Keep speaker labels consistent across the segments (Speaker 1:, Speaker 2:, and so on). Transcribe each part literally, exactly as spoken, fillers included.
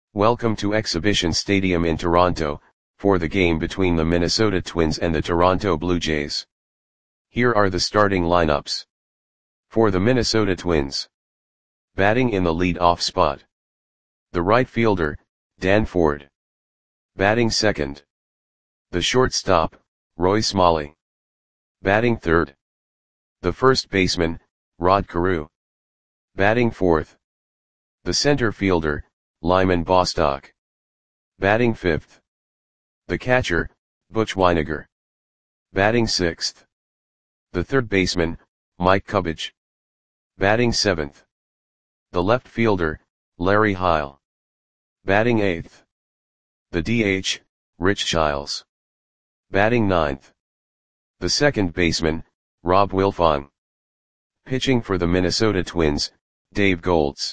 Speaker 1: Welcome to Exhibition Stadium in Toronto, for the game between the Minnesota Twins and the Toronto Blue Jays. Here are the starting lineups. For the Minnesota Twins. Batting in the lead-off spot. The right fielder, Dan Ford. Batting second. The shortstop, Roy Smalley. Batting third. The first baseman, Rod Carew. Batting fourth. The center fielder, Lyman Bostock. Batting fifth. The catcher, Butch Wynegar. Batting sixth. The third baseman, Mike Cubbage. Batting seventh. The left fielder, Larry Heil. Batting eighth. The D H, Rich Childs. Batting ninth. The second baseman, Rob Wilfong. Pitching for the Minnesota Twins, Dave Golds.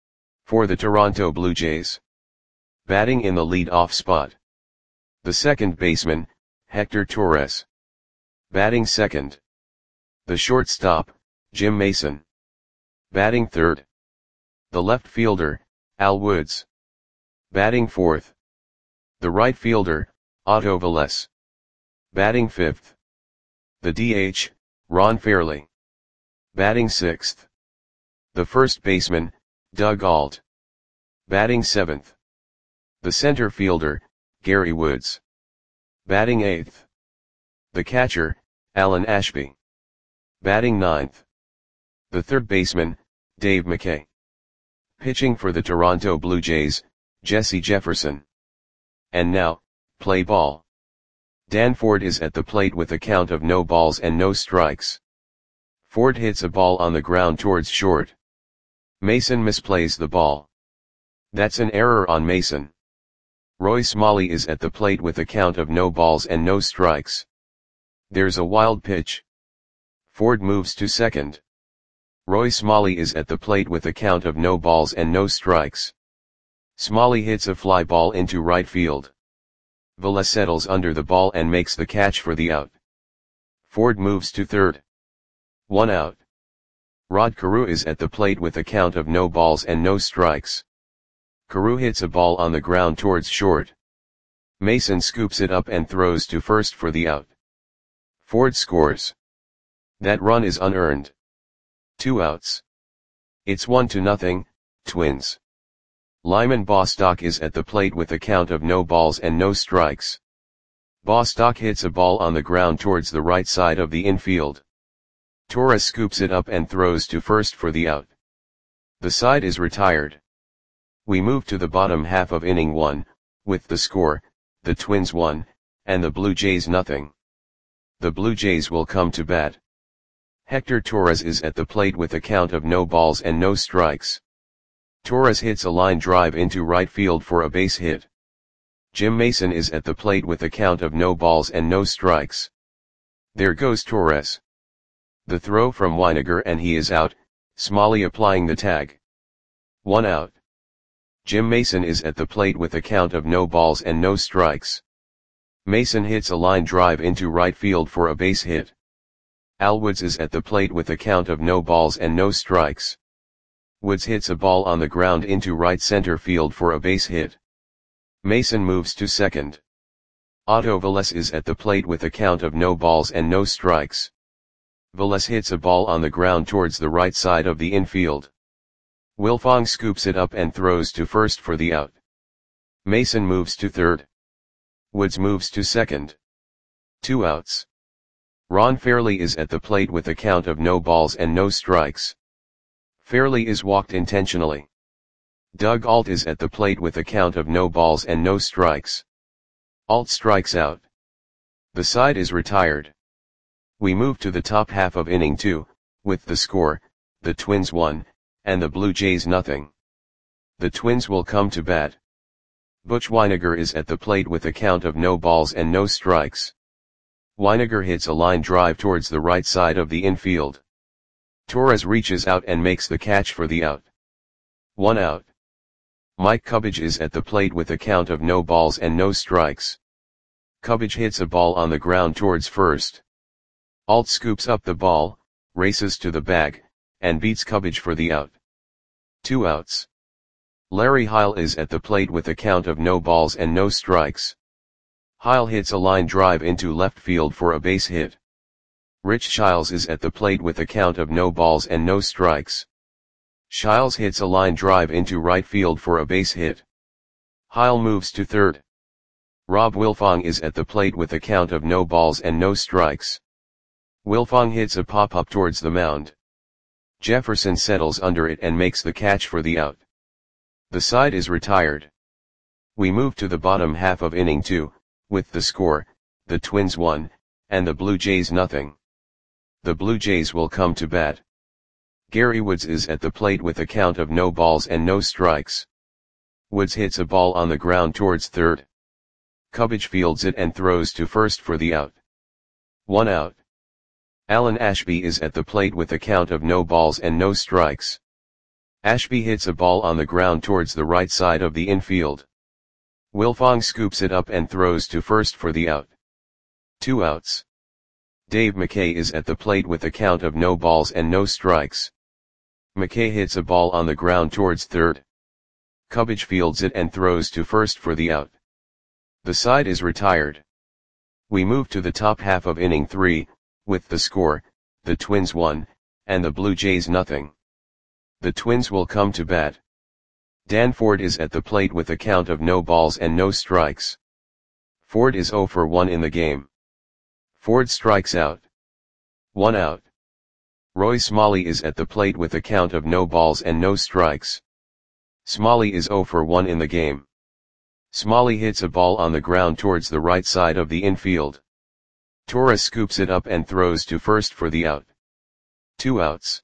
Speaker 1: For the Toronto Blue Jays. Batting in the lead-off spot. The second baseman, Hector Torres. Batting second. The shortstop, Jim Mason. Batting third. The left fielder, Al Woods. Batting fourth. The right fielder, Otto Velez. Batting fifth. The D H, Ron Fairley. Batting sixth. The first baseman, Doug Ault. Batting seventh. The center fielder, Gary Woods. Batting eighth. The catcher, Alan Ashby. Batting ninth. The third baseman, Dave McKay. Pitching for the Toronto Blue Jays, Jesse Jefferson. And now, play ball. Dan Ford is at the plate with a count of no balls and no strikes. Ford hits a ball on the ground towards short. Mason misplays the ball. That's an error on Mason. Roy Smalley is at the plate with a count of no balls and no strikes. There's a wild pitch. Ford moves to second. Roy Smalley is at the plate with a count of no balls and no strikes. Smalley hits a fly ball into right field. Velez settles under the ball and makes the catch for the out. Ford moves to third. One out. Rod Carew is at the plate with a count of no balls and no strikes. Carew hits a ball on the ground towards short. Mason scoops it up and throws to first for the out. Ford scores. That run is unearned. Two outs. It's one to nothing, Twins. Lyman Bostock is at the plate with a count of no balls and no strikes. Bostock hits a ball on the ground towards the right side of the infield. Torres scoops it up and throws to first for the out. The side is retired. We move to the bottom half of inning one, with the score, the Twins one, and the Blue Jays nothing. The Blue Jays will come to bat. Hector Torres is at the plate with a count of no balls and no strikes. Torres hits a line drive into right field for a base hit. Jim Mason is at the plate with a count of no balls and no strikes. There goes Torres. The throw from Wynegar and he is out, Smalley applying the tag. One out. Jim Mason is at the plate with a count of no balls and no strikes. Mason hits a line drive into right field for a base hit. Al Woods is at the plate with a count of no balls and no strikes. Woods hits a ball on the ground into right center field for a base hit. Mason moves to second. Otto Velez is at the plate with a count of no balls and no strikes. Velez hits a ball on the ground towards the right side of the infield. Wilfong scoops it up and throws to first for the out. Mason moves to third. Woods moves to second. Two outs. Ron Fairley is at the plate with a count of no balls and no strikes. Fairley is walked intentionally. Doug Ault is at the plate with a count of no balls and no strikes. Ault strikes out. The side is retired. We move to the top half of inning two, with the score, the Twins one, and the Blue Jays nothing. The Twins will come to bat. Butch Wynegar is at the plate with a count of no balls and no strikes. Wynegar hits a line drive towards the right side of the infield. Torres reaches out and makes the catch for the out. One out. Mike Cubbage is at the plate with a count of no balls and no strikes. Cubbage hits a ball on the ground towards first. Ault scoops up the ball, races to the bag, and beats Cubbage for the out. Two outs. Larry Heil is at the plate with a count of no balls and no strikes. Heil hits a line drive into left field for a base hit. Rich Shiles is at the plate with a count of no balls and no strikes. Shiles hits a line drive into right field for a base hit. Heil moves to third. Rob Wilfong is at the plate with a count of no balls and no strikes. Wilfong hits a pop-up towards the mound. Jefferson settles under it and makes the catch for the out. The side is retired. We move to the bottom half of inning two, with the score, the Twins one, and the Blue Jays nothing. The Blue Jays will come to bat. Gary Woods is at the plate with a count of no balls and no strikes. Woods hits a ball on the ground towards third. Cubbage fields it and throws to first for the out. One out. Alan Ashby is at the plate with a count of no balls and no strikes. Ashby hits a ball on the ground towards the right side of the infield. Wilfong scoops it up and throws to first for the out. Two outs. Dave McKay is at the plate with a count of no balls and no strikes. McKay hits a ball on the ground towards third. Cubbage fields it and throws to first for the out. The side is retired. We move to the top half of inning three, with the score, the Twins one, and the Blue Jays nothing. The Twins will come to bat. Dan Ford is at the plate with a count of no balls and no strikes. Ford is oh for one in the game. Ford strikes out. One out. Roy Smalley is at the plate with a count of no balls and no strikes. Smalley is oh for one in the game. Smalley hits a ball on the ground towards the right side of the infield. Torres scoops it up and throws to first for the out. Two outs.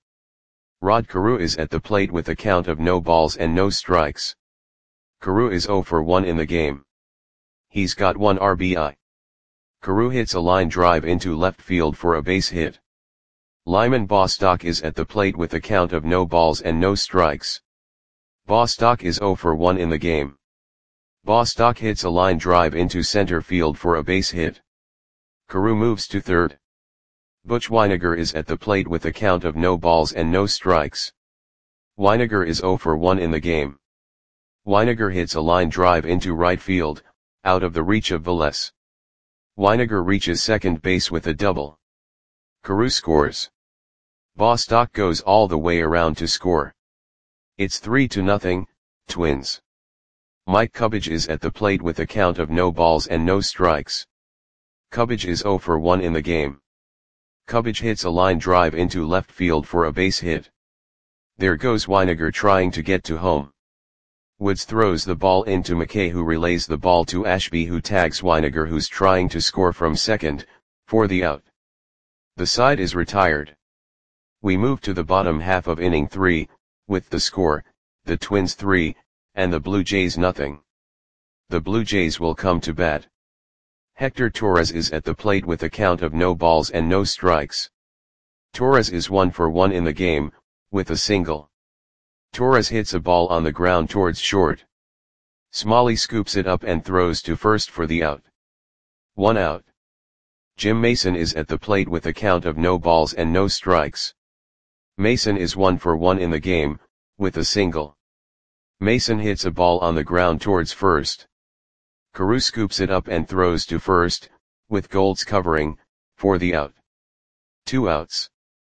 Speaker 1: Rod Carew is at the plate with a count of no balls and no strikes. Carew is oh for one in the game. He's got one R B I. Carew hits a line drive into left field for a base hit. Lyman Bostock is at the plate with a count of no balls and no strikes. Bostock is oh for one in the game. Bostock hits a line drive into center field for a base hit. Carew moves to third. Butch Weiniger is at the plate with a count of no balls and no strikes. Weiniger is oh for one in the game. Weiniger hits a line drive into right field, out of the reach of Velez. Weiniger reaches second base with a double. Carew scores. Bostock goes all the way around to score. It's three to nothing, Twins. Mike Cubbage is at the plate with a count of no balls and no strikes. Cubbage is oh for one in the game. Cubbage hits a line drive into left field for a base hit. There goes Weiniger trying to get to home. Woods throws the ball into McKay, who relays the ball to Ashby, who tags Weiniger, who's trying to score from second, for the out. The side is retired. We move to the bottom half of inning three, with the score, the Twins three, and the Blue Jays nothing. The Blue Jays will come to bat. Hector Torres is at the plate with a count of no balls and no strikes. Torres is one for one in the game, with a single. Torres hits a ball on the ground towards short. Smalley scoops it up and throws to first for the out. One out. Jim Mason is at the plate with a count of no balls and no strikes. Mason is one for one in the game, with a single. Mason hits a ball on the ground towards first. Carew scoops it up and throws to first, with Golds covering, for the out. Two outs.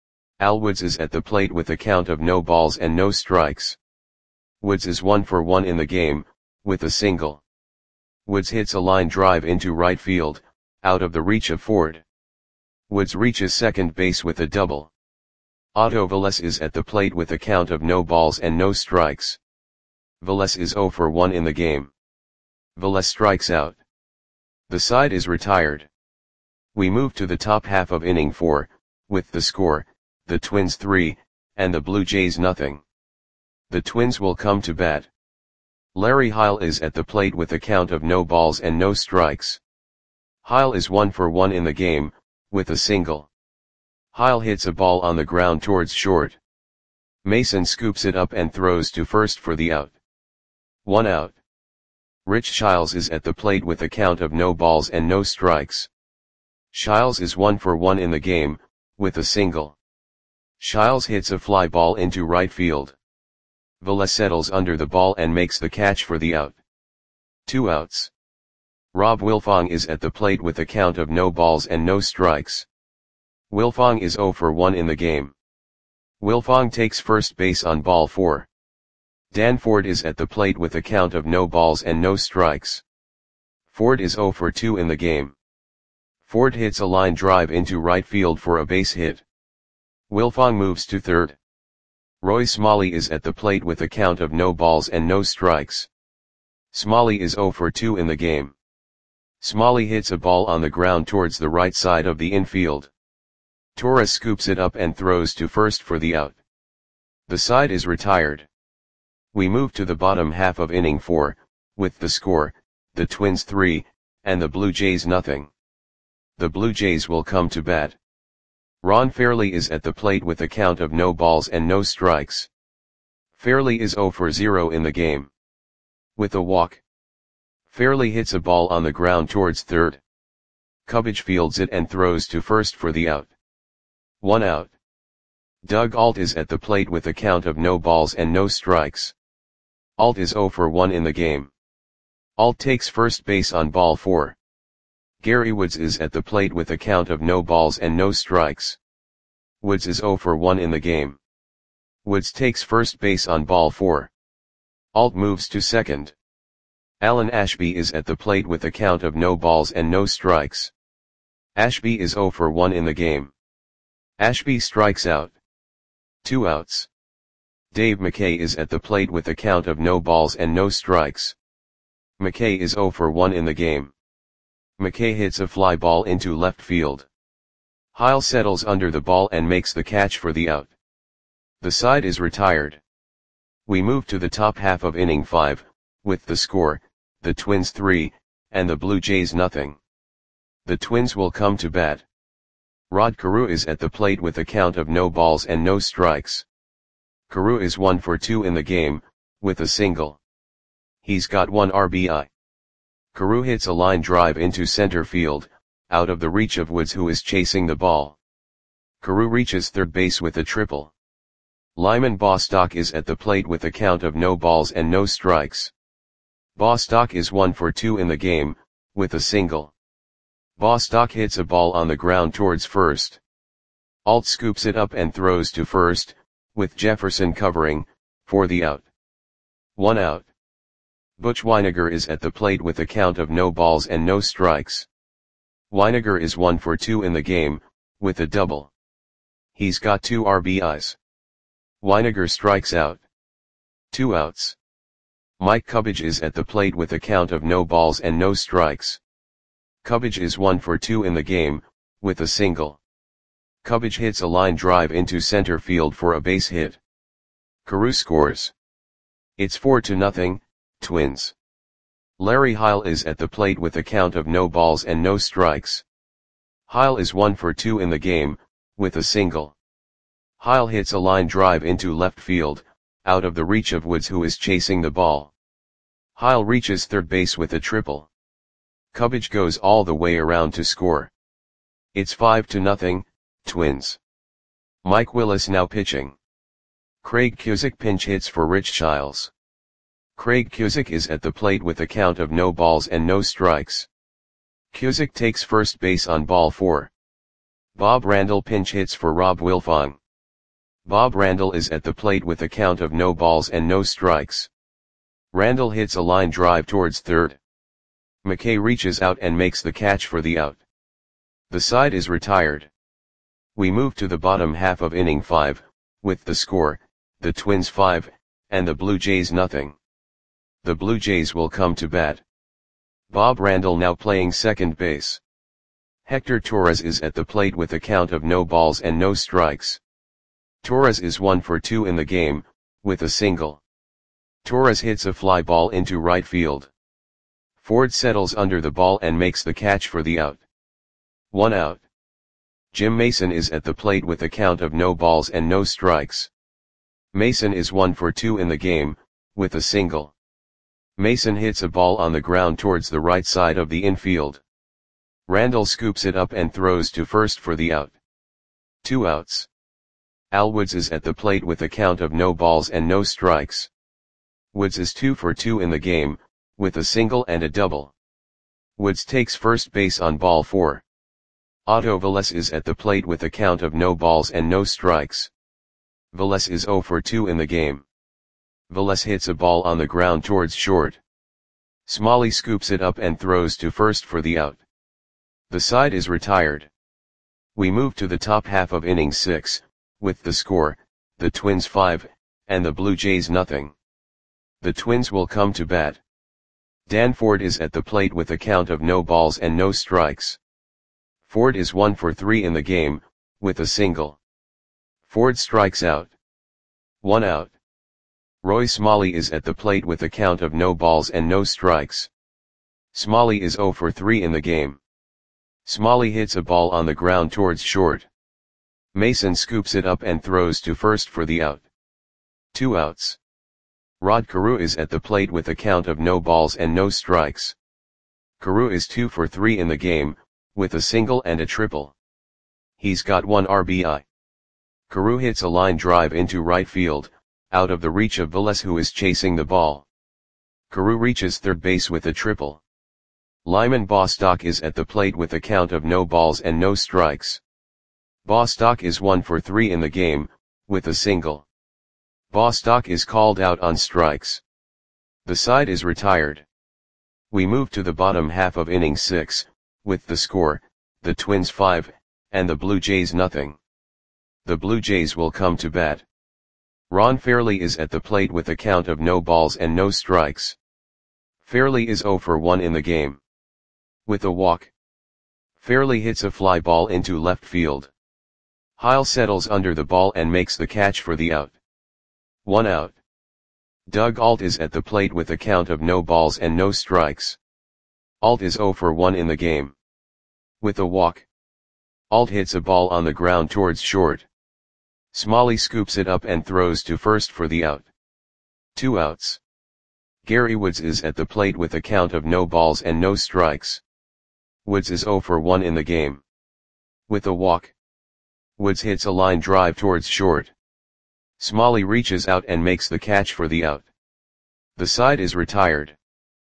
Speaker 1: Al Woods is at the plate with a count of no balls and no strikes. Woods is one for one in the game, with a single. Woods hits a line drive into right field, out of the reach of Ford. Woods reaches second base with a double. Otto Velez is at the plate with a count of no balls and no strikes. Velez is oh for one in the game. Velez strikes out. The side is retired. We move to the top half of inning four, with the score, the Twins three, and the Blue Jays nothing. The Twins will come to bat. Larry Heil is at the plate with a count of no balls and no strikes. Heil is one for one in the game, with a single. Heil hits a ball on the ground towards short. Mason scoops it up and throws to first for the out. One out. Rich Shiles is at the plate with a count of no balls and no strikes. Shiles is one for one in the game, with a single. Shiles hits a fly ball into right field. Villa settles under the ball and makes the catch for the out. Two outs. Rob Wilfong is at the plate with a count of no balls and no strikes. Wilfong is zero for one in the game. Wilfong takes first base on ball four. Dan Ford is at the plate with a count of no balls and no strikes. Ford is zero for two in the game. Ford hits a line drive into right field for a base hit. Wilfong moves to third. Roy Smalley is at the plate with a count of no balls and no strikes. Smalley is zero for two in the game. Smalley hits a ball on the ground towards the right side of the infield. Torres scoops it up and throws to first for the out. The side is retired. We move to the bottom half of inning four, with the score, the Twins three, and the Blue Jays nothing. The Blue Jays will come to bat. Ron Fairley is at the plate with a count of no balls and no strikes. Fairley is zero for zero in the game. With a walk. Fairley hits a ball on the ground towards third. Cubbage fields it and throws to first for the out. One out. Doug Alt is at the plate with a count of no balls and no strikes. Alt is zero for one in the game. Alt takes first base on ball four. Gary Woods is at the plate with a count of no balls and no strikes. Woods is zero for one in the game. Woods takes first base on ball four. Alt moves to second. Alan Ashby is at the plate with a count of no balls and no strikes. Ashby is zero for one in the game. Ashby strikes out. Two outs. Dave McKay is at the plate with a count of no balls and no strikes. McKay is zero for one in the game. McKay hits a fly ball into left field. Heil settles under the ball and makes the catch for the out. The side is retired. We move to the top half of inning five, with the score, the Twins three, and the Blue Jays nothing. The Twins will come to bat. Rod Carew is at the plate with a count of no balls and no strikes. Carew is one for two in the game, with a single. He's got one R B I. Carew hits a line drive into center field, out of the reach of Woods who is chasing the ball. Carew reaches third base with a triple. Lyman Bostock is at the plate with a count of no balls and no strikes. Bostock is one for two in the game, with a single. Bostock hits a ball on the ground towards first. Alt scoops it up and throws to first, with Jefferson covering, for the out. One out. Butch Weiniger is at the plate with a count of no balls and no strikes. Weiniger is one for two in the game, with a double. He's got two R B Is. Weiniger strikes out. Two outs. Mike Cubbage is at the plate with a count of no balls and no strikes. Cubbage is one for two in the game, with a single. Cubbage hits a line drive into center field for a base hit. Carew scores. It's four to nothing, Twins. Larry Heil is at the plate with a count of no balls and no strikes. Heil is one for two in the game, with a single. Heil hits a line drive into left field, out of the reach of Woods who is chasing the ball. Heil reaches third base with a triple. Cubbage goes all the way around to score. It's five to nothing, Twins. Mike Willis now pitching. Craig Cusick pinch hits for Rich Childs. Craig Cusick is at the plate with a count of no balls and no strikes. Cusick takes first base on ball four. Bob Randall pinch hits for Rob Wilfong. Bob Randall is at the plate with a count of no balls and no strikes. Randall hits a line drive towards third. McKay reaches out and makes the catch for the out. The side is retired. We move to the bottom half of inning five, with the score, the Twins five, and the Blue Jays nothing. The Blue Jays will come to bat. Bob Randall now playing second base. Hector Torres is at the plate with a count of no balls and no strikes. Torres is one for two in the game, with a single. Torres hits a fly ball into right field. Ford settles under the ball and makes the catch for the out. One out. Jim Mason is at the plate with a count of no balls and no strikes. Mason is one for two in the game, with a single. Mason hits a ball on the ground towards the right side of the infield. Randall scoops it up and throws to first for the out. Two outs. Al Woods is at the plate with a count of no balls and no strikes. Woods is two for two in the game, with a single and a double. Woods takes first base on ball four. Otto Velez is at the plate with a count of no balls and no strikes. Velez is zero for two in the game. Velez hits a ball on the ground towards short. Smalley scoops it up and throws to first for the out. The side is retired. We move to the top half of inning six, with the score, the Twins five, and the Blue Jays nothing. The Twins will come to bat. Dan Ford is at the plate with a count of no balls and no strikes. Ford is one for three in the game, with a single. Ford strikes out. One out. Roy Smalley is at the plate with a count of no balls and no strikes. Smalley is zero for three in the game. Smalley hits a ball on the ground towards short. Mason scoops it up and throws to first for the out. Two outs. Rod Carew is at the plate with a count of no balls and no strikes. Carew is two for three in the game, with a single and a triple. He's got one R B I. Carew hits a line drive into right field, out of the reach of Velez, who is chasing the ball. Carew reaches third base with a triple. Lyman Bostock is at the plate with a count of no balls and no strikes. Bostock is one for three in the game, with a single. Bostock is called out on strikes. The side is retired. We move to the bottom half of inning six, with the score, the Twins five, and the Blue Jays nothing. The Blue Jays will come to bat. Ron Fairly is at the plate with a count of no balls and no strikes. Fairly is zero for one in the game. With a walk. Fairly hits a fly ball into left field. Heil settles under the ball and makes the catch for the out. One out. Doug Alt is at the plate with a count of no balls and no strikes. Alt is zero for one in the game. With a walk. Alt hits a ball on the ground towards short. Smalley scoops it up and throws to first for the out. Two outs. Gary Woods is at the plate with a count of no balls and no strikes. Woods is zero for one in the game. With a walk. Woods hits a line drive towards short. Smalley reaches out and makes the catch for the out. The side is retired.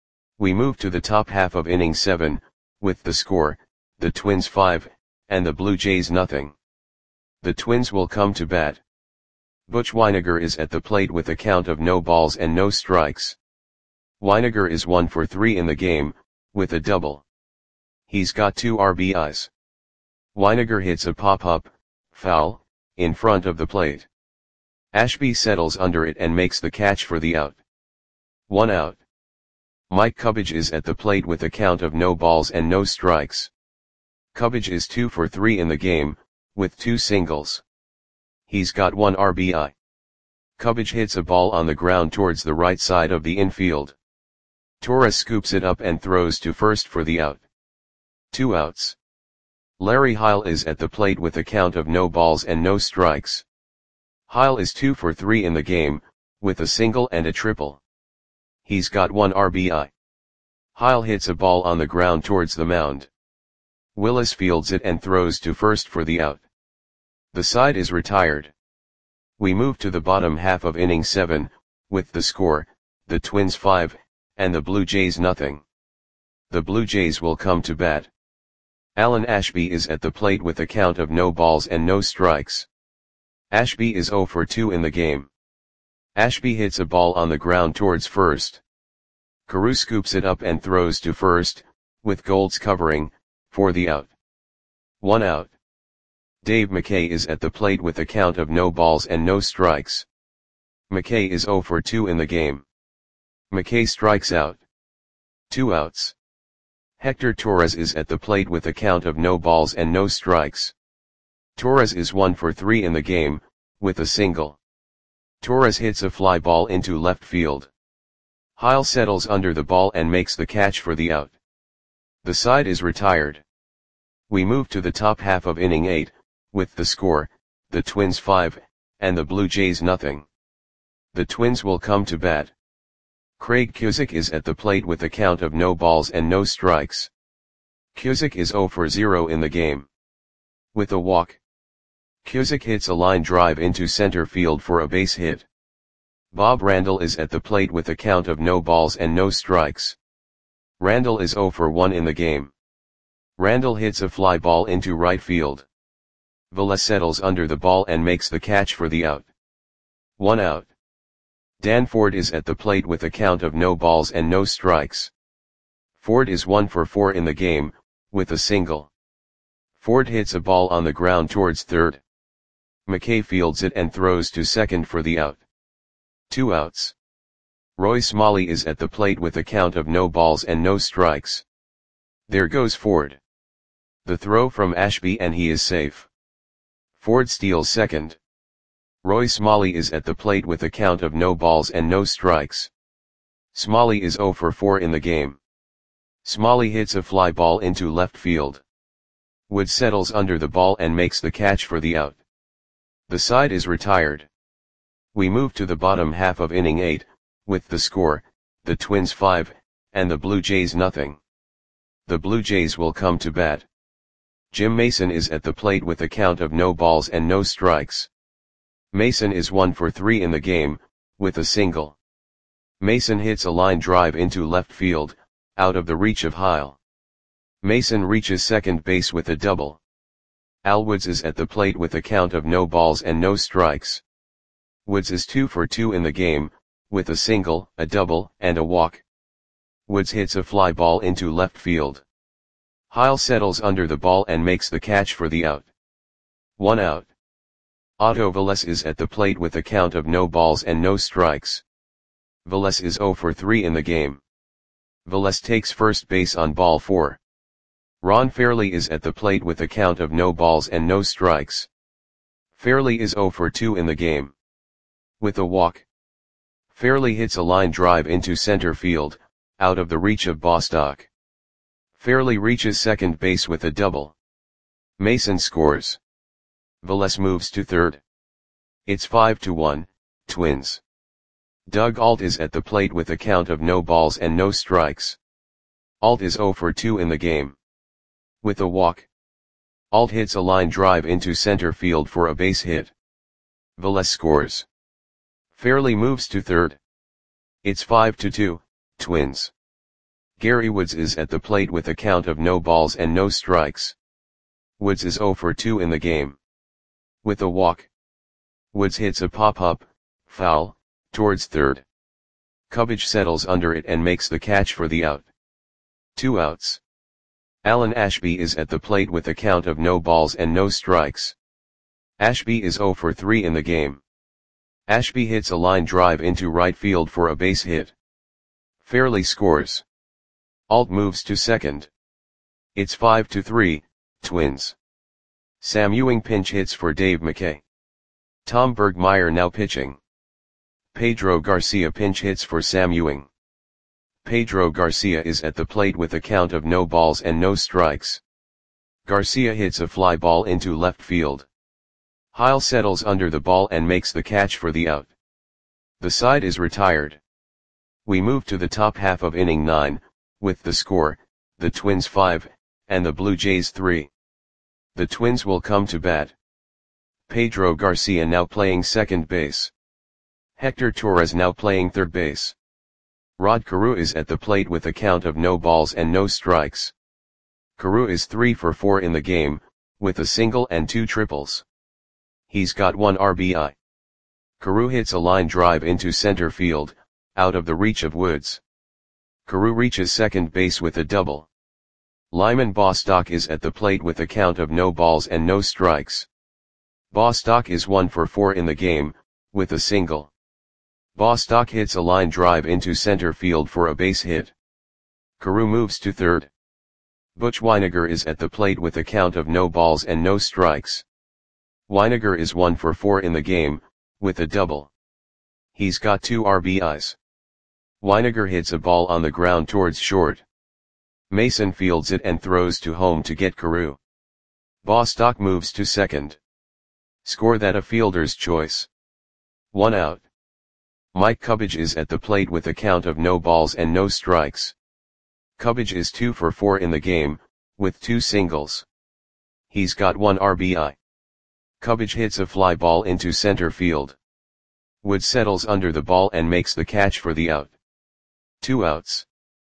Speaker 1: We move to the top half of inning seven, with the score, the Twins five, and the Blue Jays nothing. The Twins will come to bat. Butch Wynegar is at the plate with a count of no balls and no strikes. Wynegar is one for three in the game, with a double. He's got two R B Is. Wynegar hits a pop-up, foul, in front of the plate. Ashby settles under it and makes the catch for the out. One out. Mike Cubbage is at the plate with a count of no balls and no strikes. Cubbage is two for three in the game, with two singles. He's got one R B I. Cubbage hits a ball on the ground towards the right side of the infield. Torres scoops it up and throws to first for the out. Two outs. Larry Heil is at the plate with a count of no balls and no strikes. Heil is two for three in the game, with a single and a triple. He's got one R B I. Heil hits a ball on the ground towards the mound. Willis fields it and throws to first for the out. The side is retired. We move to the bottom half of inning seven, with the score, the Twins five, and the Blue Jays nothing. The Blue Jays will come to bat. Alan Ashby is at the plate with a count of no balls and no strikes. Ashby is zero for two in the game. Ashby hits a ball on the ground towards first. Carew scoops it up and throws to first, with Golds covering, for the out. One out. Dave McKay is at the plate with a count of no balls and no strikes. McKay is zero for two in the game. McKay strikes out. Two outs. Hector Torres is at the plate with a count of no balls and no strikes. Torres is one for three in the game, with a single. Torres hits a fly ball into left field. Heil settles under the ball and makes the catch for the out. The side is retired. We move to the top half of inning eight, with the score, the Twins five, and the Blue Jays nothing. The Twins will come to bat. Craig Cusick is at the plate with a count of no balls and no strikes. Cusick is zero for zero in the game. With a walk. Cusick hits a line drive into center field for a base hit. Bob Randall is at the plate with a count of no balls and no strikes. Randall is oh for one in the game. Randall hits a fly ball into right field. Velez settles under the ball and makes the catch for the out. One out. Dan Ford is at the plate with a count of no balls and no strikes. Ford is one for four in the game, with a single. Ford hits a ball on the ground towards third. McKay fields it and throws to second for the out. Two outs. Roy Smalley is at the plate with a count of no balls and no strikes. There goes Ford. The throw from Ashby and he is safe. Ford steals second. Roy Smalley is at the plate with a count of no balls and no strikes. Smalley is oh for four in the game. Smalley hits a fly ball into left field. Wood settles under the ball and makes the catch for the out. The side is retired. We move to the bottom half of inning eight, with the score, the Twins five, and the Blue Jays nothing. The Blue Jays will come to bat. Jim Mason is at the plate with a count of no balls and no strikes. Mason is one for three in the game, with a single. Mason hits a line drive into left field, out of the reach of Heil. Mason reaches second base with a double. Al Woods is at the plate with a count of no balls and no strikes. Woods is two for two in the game, with a single, a double, and a walk. Woods hits a fly ball into left field. Heil settles under the ball and makes the catch for the out. One out. Otto Velez is at the plate with a count of no balls and no strikes. Velez is oh for three in the game. Velez takes first base on ball four. Ron Fairley is at the plate with a count of no balls and no strikes. Fairley is oh for two in the game. With a walk. Fairley hits a line drive into center field, out of the reach of Bostock. Fairley reaches second base with a double. Mason scores. Velez moves to third. It's five to one, Twins. Doug Alt is at the plate with a count of no balls and no strikes. Alt is oh for two in the game. With a walk. Alt hits a line drive into center field for a base hit. Velez scores. Fairley moves to third. It's five to two, Twins. Gary Woods is at the plate with a count of no balls and no strikes. Woods is oh for two in the game. With a walk. Woods hits a pop-up, foul, towards third. Cubbage settles under it and makes the catch for the out. Two outs. Alan Ashby is at the plate with a count of no balls and no strikes. Ashby is oh for three in the game. Ashby hits a line drive into right field for a base hit. Fairley scores. Alt moves to second. It's five to three, Twins. Sam Ewing pinch hits for Dave McKay. Tom Bergmeyer now pitching. Pedro Garcia pinch hits for Sam Ewing. Pedro Garcia is at the plate with a count of no balls and no strikes. Garcia hits a fly ball into left field. Heil settles under the ball and makes the catch for the out. The side is retired. We move to the top half of inning nine, with the score, the Twins five, and the Blue Jays three. The Twins will come to bat. Pedro Garcia now playing second base. Hector Torres now playing third base. Rod Carew is at the plate with a count of no balls and no strikes. Carew is three for four in the game, with a single and two triples. He's got one R B I. Carew hits a line drive into center field, out of the reach of Woods. Carew reaches second base with a double. Lyman Bostock is at the plate with a count of no balls and no strikes. Bostock is one for four in the game, with a single. Bostock hits a line drive into center field for a base hit. Carew moves to third. Butch Weiniger is at the plate with a count of no balls and no strikes. Weiniger is one for four in the game, with a double. He's got two R B Is. Weiniger hits a ball on the ground towards short. Mason fields it and throws to home to get Carew. Bostock moves to second. Score that a fielder's choice. One out. Mike Cubbage is at the plate with a count of no balls and no strikes. Cubbage is two for four in the game, with two singles. He's got one R B I. Cubbage hits a fly ball into center field. Woods settles under the ball and makes the catch for the out. Two outs.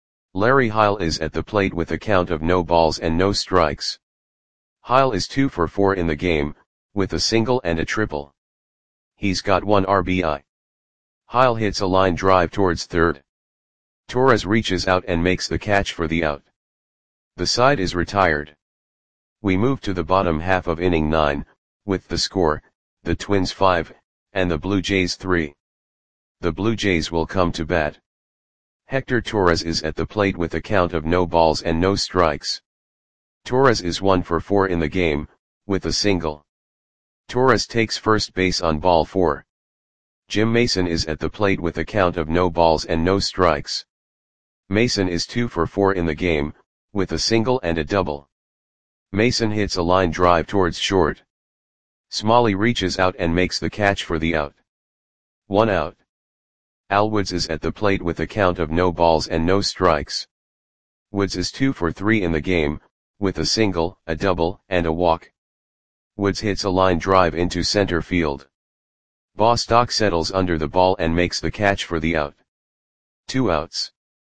Speaker 1: Larry Heil is at the plate with a count of no balls and no strikes. Heil is two for four in the game, with a single and a triple. He's got one R B I. Heil hits a line drive towards third. Torres reaches out and makes the catch for the out. The side is retired. We move to the bottom half of inning nine, with the score, the Twins five, and the Blue Jays three. The Blue Jays will come to bat. Hector Torres is at the plate with a count of no balls and no strikes. Torres is one for four in the game, with a single. Torres takes first base on ball four. Jim Mason is at the plate with a count of no balls and no strikes. Mason is two for four in the game, with a single and a double. Mason hits a line drive towards short. Smalley reaches out and makes the catch for the out. One out. Al Woods is at the plate with a count of no balls and no strikes. Woods is two for three in the game, with a single, a double, and a walk. Woods hits a line drive into center field. Bostock settles under the ball and makes the catch for the out. Two outs.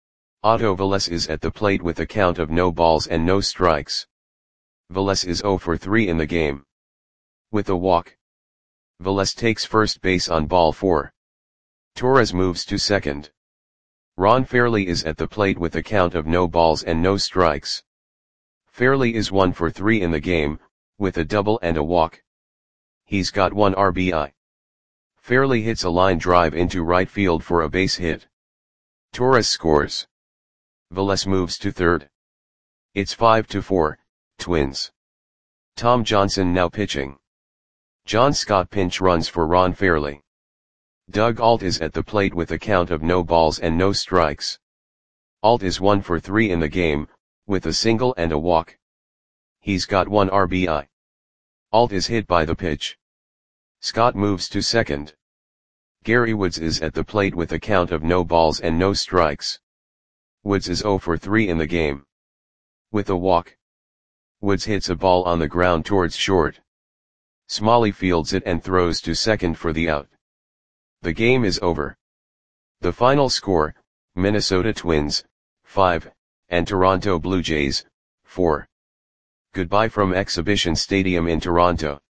Speaker 1: Otto Velez is at the plate with a count of no balls and no strikes. Velez is zero for three in the game. With a walk. Velez takes first base on ball four. Torres moves to second. Ron Fairly is at the plate with a count of no balls and no strikes. Fairly is one for three in the game, with a double and a walk. He's got one R B I. Fairly hits a line drive into right field for a base hit. Torres scores. Velez moves to third. It's five to four, Twins. Tom Johnson now pitching. John Scott pinch runs for Ron Fairly. Doug Alt is at the plate with a count of no balls and no strikes. Alt is one for three in the game, with a single and a walk. He's got one R B I. Alt is hit by the pitch. Scott moves to second. Gary Woods is at the plate with a count of no balls and no strikes. Woods is zero for three in the game. With a walk. Woods hits a ball on the ground towards short. Smalley fields it and throws to second for the out. The game is over. The final score, Minnesota Twins, five, and Toronto Blue Jays, four. Goodbye from Exhibition Stadium in Toronto.